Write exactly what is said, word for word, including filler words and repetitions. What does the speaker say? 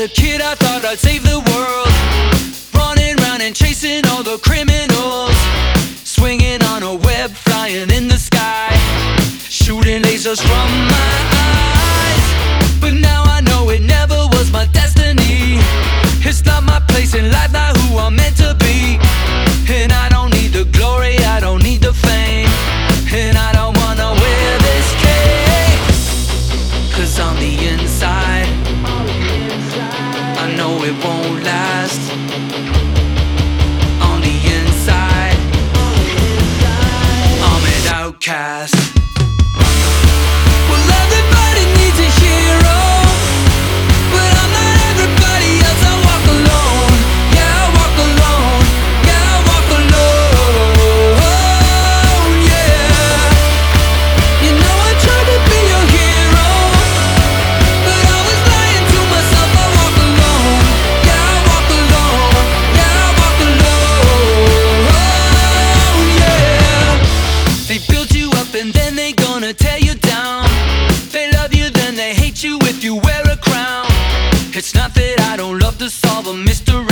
a kid I thought I'd save the world, running round and chasing all the criminals, swinging on a web, flying in the sky, shooting lasers from my eyes. But now I know it never was my destiny. It's not my place in life, not who I'm meant to be. And I don't need the glory, I don't need the fame, and I don't wanna wear this cape, 'cause on the inside I know it won't last. On the inside I'm an outcast. Well, everybody needs a hero, but I'm not everybody else. I walk alone, yeah, I walk alone, yeah, I walk alone, yeah. You know I tried to be your hero, but I was lying to myself. I walk alone, yeah, I walk alone, yeah, I walk alone, yeah. They build you up and then they gonna tear you down. They love you, then they hate you if you wear a crown. It's not that I don't love to solve a mystery,